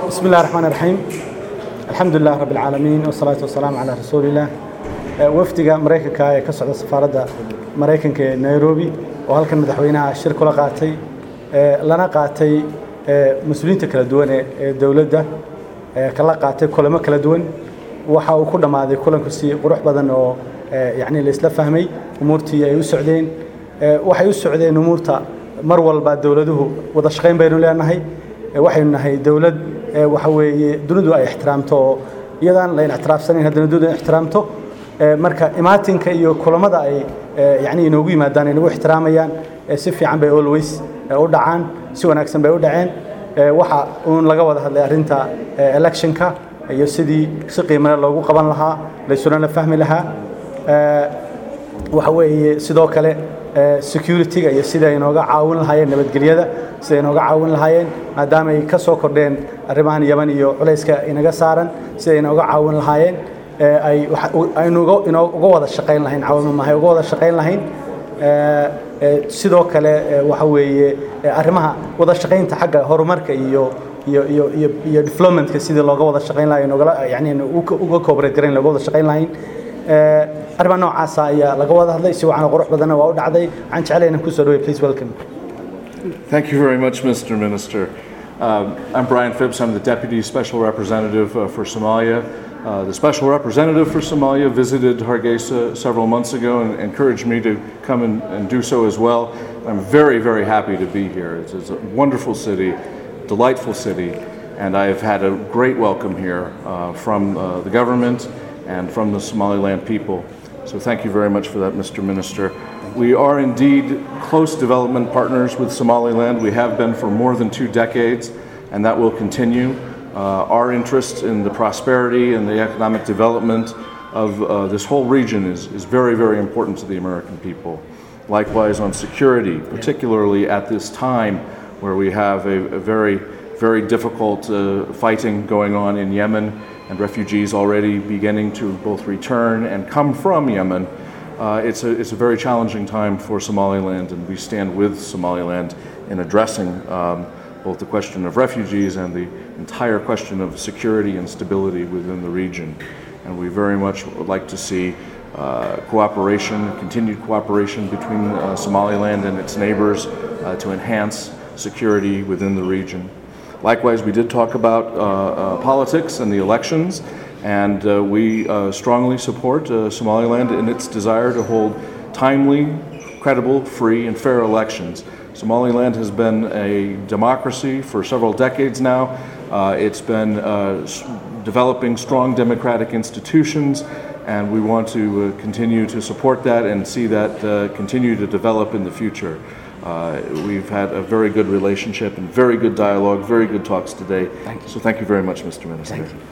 بسم الله الرحمن الرحيم الحمد لله رب العالمين والصلاة والسلام على رسول الله وفدك مريكا كسعودة سفارة مريكا نيروبي وهلكن مدحوينها شركة لقاتي لنا قاتي مسؤولين كلا دوان دولة كلا قاتي كل ما كلا دوان وحاو كل ما هذا كلن كسي قروح بدن أو يعني الإسلام فهمي أمورتي يسعدين وحيسعدين أمورتا مرول بعد دولته وضشقين بينه لأنه هي waxaynu nahay dawlad waxa weeye dunidu ay ixtiraamto iyadaan la ixtiraafsanin hadana dunidu ay ixtiraamto marka imaatinka iyo kulamada ay yani inoogu yimaadaan inuu ixtiraamayaan si fiican bay always u dhacaan si wanaagsan bay u dhaceen waxa uu laga wada hadlay arinta electionka iyo sidii si qiimo loogu qaban lahaa la isuna fahmi lahaa waxa weeye sidoo kale security iyo sida ay inooga caawin lahaayeen nabadgelyada sida ay inooga caawin lahaayeen maadaama ay ka soo kordheen arrimahan Yemen iyo culayska inaga saaran sida ay inooga caawin lahaayeen ay inooga wada shaqeyn lahayn caawimo ma hay uga wada shaqeyn lahayn sidoo kale waxa weeye arrimaha wada shaqeynta xagga horumarka iyo developmentka sida looga wada shaqeyn lahayn inooga yani uga cooperate gareyn looga wada shaqeyn lahayn أربعة نوع عصايا لقوة هذا يسوي عن قروح بدنا وأود عدي عن شعلنا كوسروي please welcome. Thank you very much, Mr. Minister. I'm Brian Phipps. I'm the Deputy Special Representative for Somalia. The Special Representative for Somalia visited Hargeisa several months ago and encouraged me to come and do so as well. I'm very, very happy to be here. It's a wonderful city, delightful city, and I've had a great welcome here from the government and from the Somaliland people. So thank you very much for that, Mr. Minister. We are indeed close development partners with Somaliland. We have been for more than 2 decades, and that will continue. Our interest in the prosperity and the economic development of this whole region is very, very important to the American people. Likewise on security, particularly at this time where we have a very, very difficult fighting going on in Yemen, and refugees already beginning to both return and come from Yemen. It's a very challenging time for Somaliland, and we stand with Somaliland in addressing both the question of refugees and the entire question of security and stability within the region. And we very much would like to see cooperation, continued cooperation between Somaliland and its neighbors to enhance security within the region. Likewise, we did talk about politics and the elections, and we strongly support Somaliland in its desire to hold timely, credible, free, and fair elections. Somaliland has been a democracy for several decades now. It's been developing strong democratic institutions, and we want to continue to support that and see that continue to develop in the future. We've had a very good relationship and very good dialogue, very good talks today. So thank you very much, Mr. Minister. Thank you.